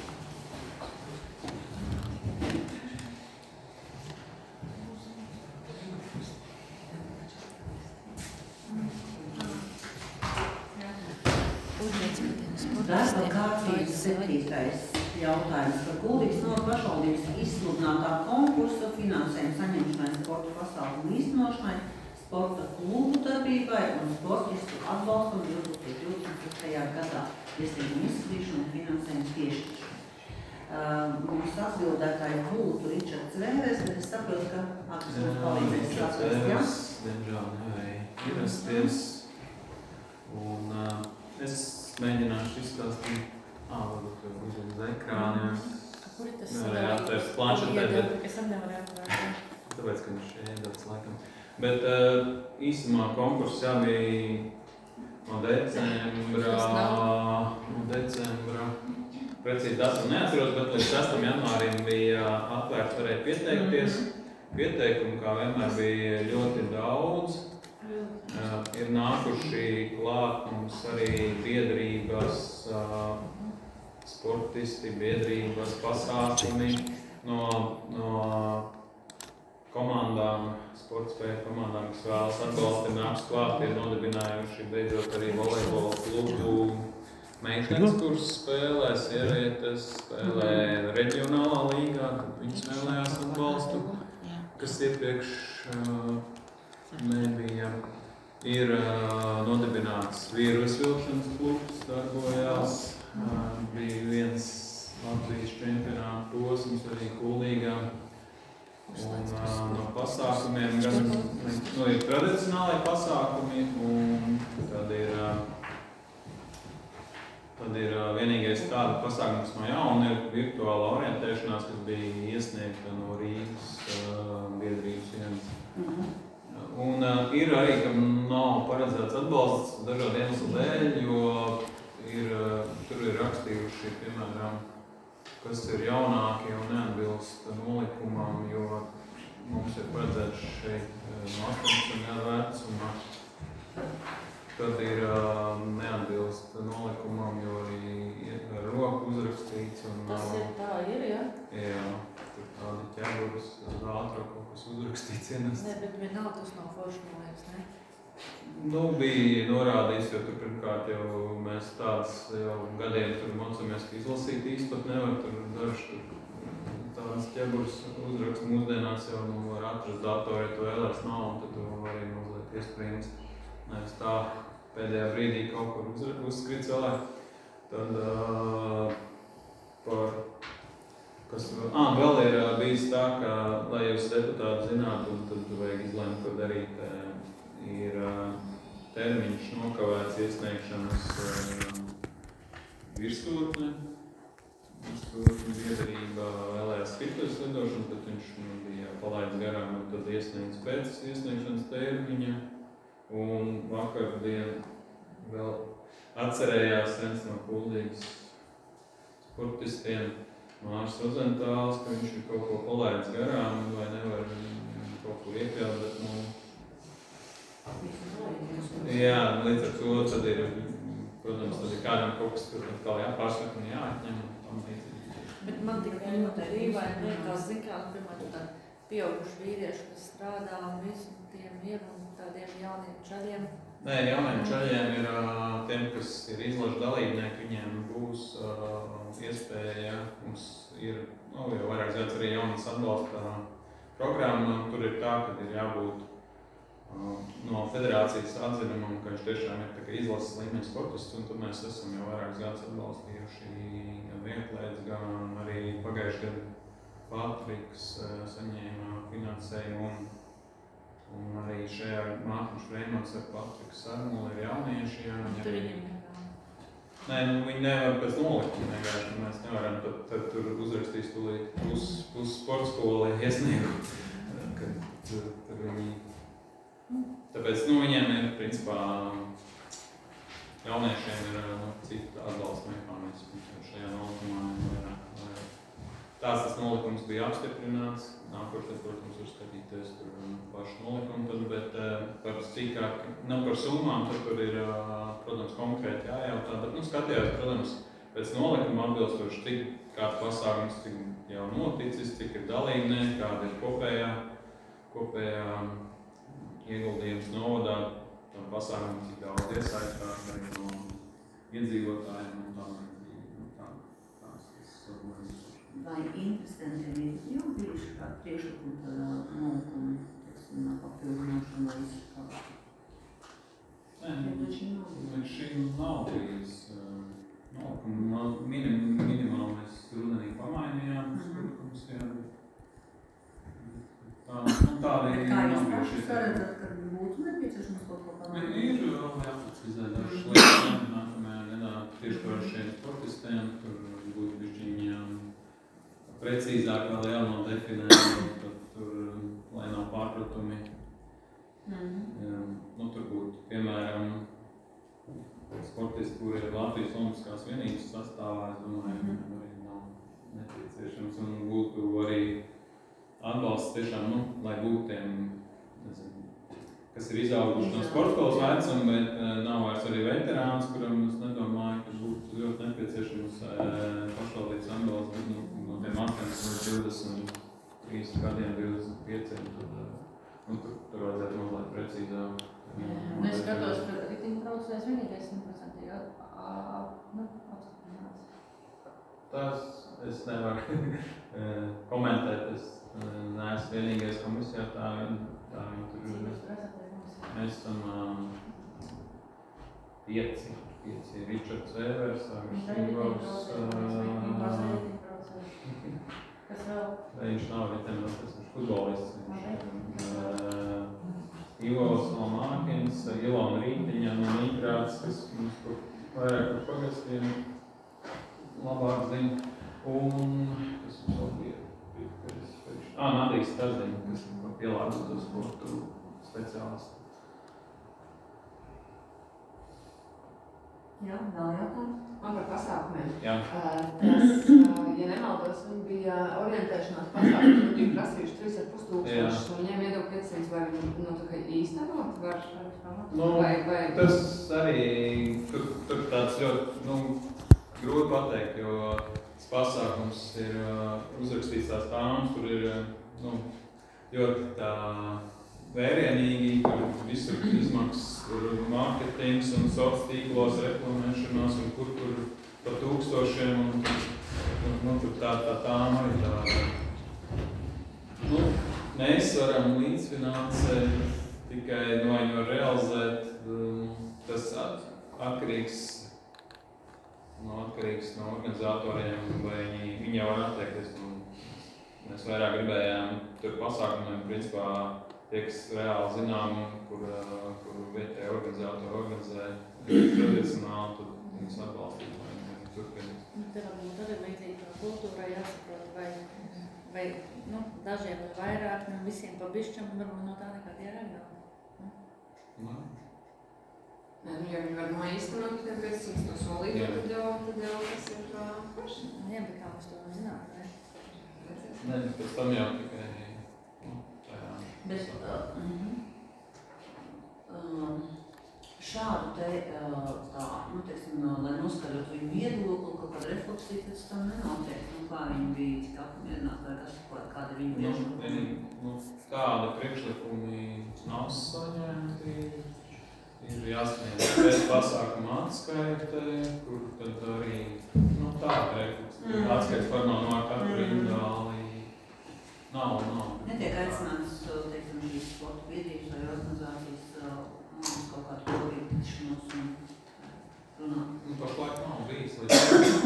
Darba kārtības 7. jautājums par Kuldīgas novadas pašvaldības izsludinātā konkursa finansējuma saņemšanai sporta pasākumu īstenošanai, sporta klubu darbībai un sportistu atbalstam 2024. gadā iesniegumu izskatīšanu un finansējumu piešķiršanu. Mums atbildētāji būtu Ričards Vēres, bet es saprotu, ka Akis mums palīdzēs saprast, jā? Diemžēl nevarēja ierasties. Un es mēģināšu izstāstīt, varbūt uz ekrāna. Kur ir tas? Nevarēja atvērt planšetē, bet Es nevarēju atvērt. tāpēc, ka viņš ir iedots laikam. Bet īsumā konkurss bija no decembra, precīzi datumu neatceros, bet līdz 6. janvārim bija atvērts, varēja pieteikties. Pieteikumu, kā vienmēr, bija ļoti daudz. Ir nākuši klāt mums arī biedrības, sportisti, biedrības pasākumi no komandām, sporta spēju komandām, kas vēlas atbalstīt, nāks klāt, ir nodibinājuši beidzot arī volejbola klubu meitenes, kuras spēlē, sievietes, spēlē reģionālā līgā, tad viņas vēlējās atbalstu, kas iepriekš nebija. Ir nodibināts vīru izvilkšanas klubs, darbojās, bija viens Latvijas čempionāta posms arī Kuldīgā. Un no pasākumiem gan ir tradicionālai pasākumi, un tad ir vienīgais tāda pasākums no jauna ir virtuāla orientēšanās, kas bija iesniegta no Rīgas biedrības vienas. Un ir arī, kam nav paredzēts atbalsts dažādu iemeslu dēļ, jo tur ir rakstījuši, piemēram, kas ir jaunākie un neatbilst nolikumam, jo mums ir paredzēts šeit no 18 gadu vecumā. Tad ir neatbilst nolikumam, jo arī ar roku uzrakstīts. Un, Tas ir tā, ir, jā? Jā, tur tādi ķeburas, ātrāk kaut kas uzrakstīts ienes. Nē, bet vienalga tas nav forši, man liekas, ne? Nu, bija norādīts, jo tur pirmkārt jau mēs tādas jau gadiem tur mācāmies, ka izlasīt īsti pat nevar, tur daži tādas ķeburas uzrakst mūsdienās jau var atrast datoru, ja tu vēlēs nav, un tad tu arī mazliet iesprīnst. Nevis tā pēdējā brīdī kaut kur uzskrīt cilvēki. Tad vēl ir bijis tā, ka, lai jūs deputāti zinātu, un tad vajag izlēmt, ko darīt, ir termiņš nokavēts iesniegšanas virsotne. Virsotne biedrība vēlējās virtuves lidošanas, bet viņš bija palaids garām, un tad iesniedz pēc iesniegšanas termiņa. Un vakardien vēl atcerējās viens no Kuldīgas sportistiem, Mārs Rozentāls, ka viņš ir kaut ko palaids garām, vai nevar kaut ko iekļaut, bet, jā, līdz ar to tad ir, protams, tad ir kādam kaut kas, kur atkal jāpārsaka un jāatņem un tam līdzīgi. Bet man tikai ļoti dīvaini liekas, piemēram, pieauguši vīrieši, kas strādā un visu tiem ir un tādiem jauniem čaļiem. Nē, jauniem čaļiem ir tiem, kas ir izlažu dalībnieki, viņiem būs iespēja, mums ir, jau vairāk gads arī jaunas atbalsta programma, tur ir tā, ka ir jābūt no federācijas atzinumam, ka viņš tiešām ir tā kā izlases līmeņa sportists, un tad mēs esam jau vairākus gadus atbalstījuši gan vietlēdz, gan arī pagājuši gadu Patriks saņēma finansējumu, un arī šajā Mārtiņš Reimans ar Patriku Sarmuli ir jaunieši. Tur viņiem Nē, viņi nevar pēc nolikuma vienkārši, mēs nevaram, tad tur uzrakstīs tūlīt plus sporta skolai iesniegu, kad tur viņi. Tāpēc, viņiem ir, principā, jauniešiem ir cita atbalsta mehānismi šajā nolikumā. Tas nolikums bija apstiprināts, nākošais, protams, var skatīties tur pašu nolikumu, bet par cīkāk, par summām, tad tur ir, protams, konkrēti jājautā, bet, skatījās, protams, pēc nolikuma atbilstoši, cik kāds pasākums, cik jau noticis, cik ir dalībnieki, kāda ir kopējā ieguldījums novadā, tam pasākumam, cik daudz iesaistās arī no iedzīvotājiem un tam. Vai interesantiem ir jau bijuši kādi priekšlikumi tādā nolikumu, papildināšanu vai izskādu? Nē, šī nav bijis nolikuma. Minimāli mēs rudenī pamainījām nolikumus, jā. Tādi kā jūs paši saredzat, kad būtu nepieciešams kaut ko pamainīt? Ir jāprecizē dažas lietas, nākamajā gadā tieši par šiem sportistiem, tur būtu bišķiņām precīzāk vēl jānodefinē, tur, lai nav pārpratumi. Tur būtu, piemēram, sportisti, kuri ir Latvijas Olimpiskās vienības sastāvā, es domāju, arī nav nepieciešams. Un būtu arī atbalsts tiešām, lai būtu tiem, kas ir izauguši no sportskolas vecuma, bet nav vairs arī veterāns, kuram es nedomāju, ka būtu ļoti nepieciešams pašvaldības atbalsts. No tiem 18 līdz 23 gadiem, 25, tur vajadzētu mazliet precīzāk. Es skatos, ka riteņbraucējs vienīgais 100% apstiprināts. Tas es nevaru komentēt, es neesmu vienīgais komisijā, tā viņi tur ir. Mēs esam 5, Ričards Vēvers, Agrišķīgos. Kas vēl? Viņš nav riteņbraucējs, viņš futbolists. Ivos no Mākins, Ilona Rītiņa no Nīkrāts, kas mums vairāk par pagastiem labāk zina. Un, kas mums vēl bija? Nadīs Staziņa, kas pielāgotos sportu speciālisti. Jā, vēl jautājums? Man par pasākumiem. Jā. Tas, ja nemaldos, viņi bija orientēšanās pasākumi, viņi bija prasījuši 3,5 un viņiem iedod 500, vai viņi īstenot var vai... Tas arī, tur tāds ļoti, grūti pateikt, jo tas pasākums ir uzrakstīts tās tāmas, tur ir, ļoti tā vērienīgi, tur visur izmaksas, mārketings un sociālos tīklos, reklamēšanās un kur pa tūkstošiem un tur tā arī tāda. Mēs varam līdzfinansēt tikai no viņu realizēt, tas atkarīgs no organizatoriem, vai viņi jau var atteikties. Mēs vairāk gribējām tur pasākumiem, principā, tie, kas reāli zinām, kur vietēji organizatori organizē tradicionāli, tad viņus atbalstīt, vai viņi turpinās. Te varbūt arī līdzīgi kā kultūrai jāsaprot, vai dažiem ir vairāk, visiem pa bišķam, varbūt no tā nekā tie reāli. Ja viņi var noīstenot, tad pēc cīns to solīt, tad jau tas ir paši. Jā, bet kā mēs to zinām, ne? Nē, pēc tam jau tikai tajā. Bet šādu te, lai noskaidrotu viņu viedokli, kaut kāda refleksija pēc tam nenotiek, kā viņi bija tik apmierināti, vai kāda ir viņu viedokli. Tāda priekšlikumi nav saņemti. Ir jāsniedz pēc pasākuma atskaite, kur tad arī tāda refleksija. Atskaits formāli no katru individuāli nav. Netiek aicināts, teiksim, šīs sporta biedrības vai organizācijas kaut kādu kopīgu tikšanos un runāt. Pašlaik nav bijis līdz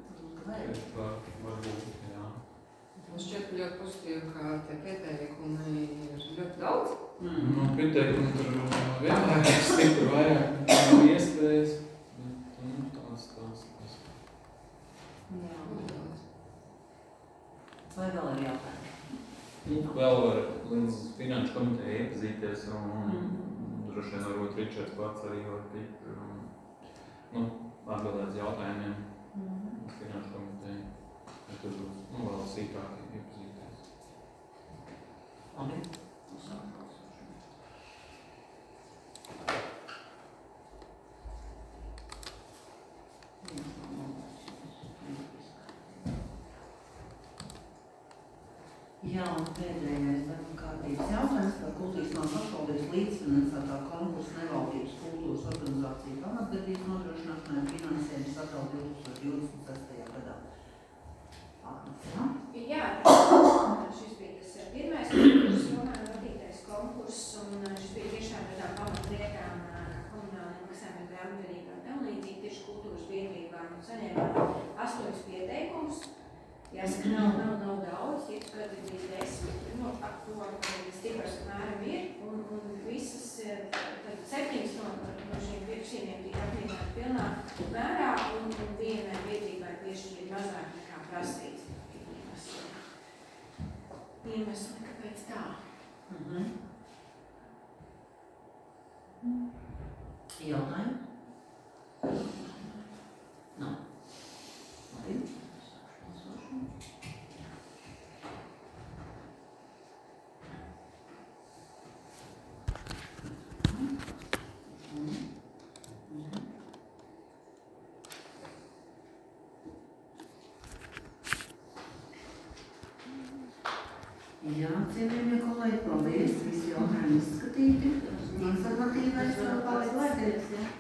varbūt, jā. Man šķiet ļoti pozitīvi, ka tie pieteikumi ir ļoti daudz. Pieteikumi tur vienmēr ir stipri vairāk, nav iespējas. Tās. Jā. Vai vēl ir jautājumi? Vēl var līdz finanšu komiteja iepazīties un droši vien varbūt Ričards pats arī var tikt atbildēt jautājumiem uz finanšu komiteju. Tad vēl sīkāk iepazīties. Labi. Jā, un pēdējais darba kārtības jautājums par Kultūras pašvaldības līdzfinansētā konkursa nevaldības kultūras organizāciju pamatdarbības nodrošināšanai finansējuma sadalu 2026. gadā. Jā, šis bija tas pirmais konkurss, Romāna vadītais konkurss, un šis bija tiešām tādām pamatlietām, komunāliem maksājumiem, grāmatvedībām, tam līdzīgi tieši kultūras biedrībām, un saņēmām 8 pieteikumus. Jāsaka, nav daudz, citu gadu bija 10, ap to tas cipars apmēram ir, un visas, tad 7 no šiem pieprasījumiem tika apmierināti pilnā mērā, un vienai biedrībai piešķīra mazāk nekā prasīts. Iemesli, kāpēc tā? Jautājumi? Nav. Labi. Jā, cienījamie kolēģi, paldies, visi jautājumi izskatīti. Informatīvais vēl paldies.